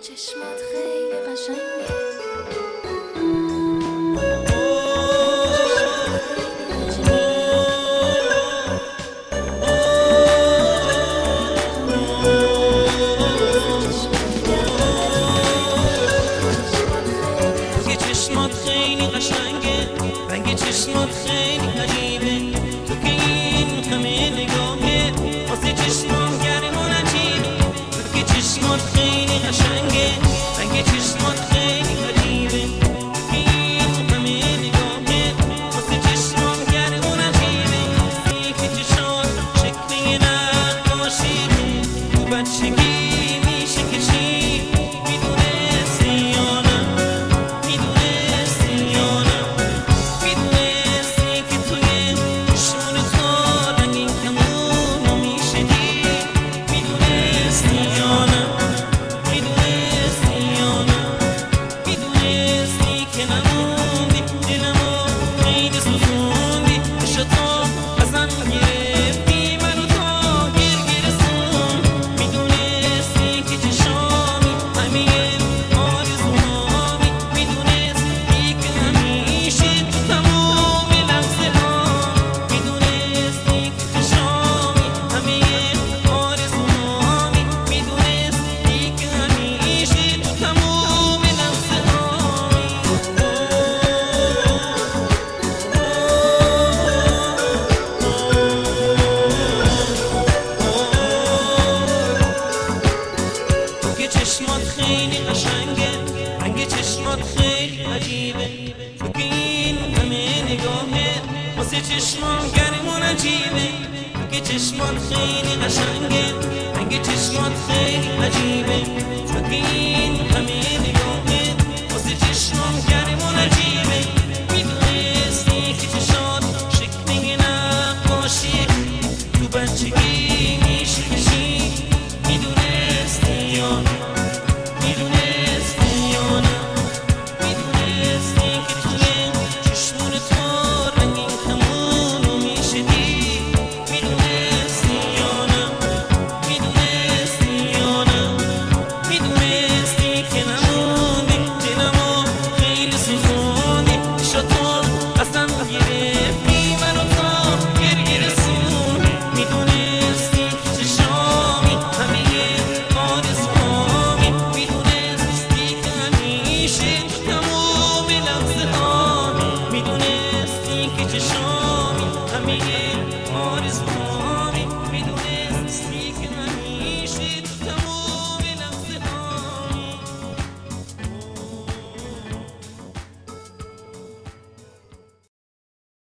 چشمات خیلی قشنگه. چشمات خیلی قشنگه، رنگ چشمات خیلی عجیبه. تو که این همه نگاهه واسه چشمام گرم و نجیبه. تو که چشمات خیلی قشنگه، رنگ چشمات خیلی عجیبه. تو که این همه نگاهه واسه چشمام گرم و نجیبه. که چشمات شکل نقاشیه، تو بچگی میشه کشید. میدونستی یا نه، میدونستی یا نه، میدونستی که توی چشمون تو رنگین کمونو میشه دید. میدونستی یا نه، میدونستی یا نه، میدونستی که نموندی دلمو خیلی سوزوندی. عشق تو ازم گرفتی منو تا گرگه رسون. میدونستی که چشامی همه آرزوهامی. میدونستی که همیشه تو تموم لحظه ها. میدونستی که چشامی همه آرزوهامی. میدونستی که همیشه تو تموم لحظه هامی. تو که چشمات خیلی قشنگه، رنگ چشمات خیلی عجیبه. تو که این همه نگاهه واسه چشمام گرم و نجیبه. تو که چشمات خیلی قشنگه، رنگ چشمات خیلی عجیبه. تو که این همه نگاهه واسه چشمام گرم و نجیبه. میدونستی که چشات شکل نقاشیه، تو بچگی میشه کشید. میدونستی یا نه، میدونستی یا نه، میدونستی که توی چشمون تو رنگین کمونو میشه دید. میدونستی یا نه، میدونستی یا نه، میدونستی که نموندی دلمو خیلی سوزوندی. عشق تو ازم گرفتی منو تا گرگه رسون. میدونستی که چشامی همه آرزوهامی. میدونستی که همیشه تو تموم لحظه هامی. میدونستی که چشامی همه آرزوهامی.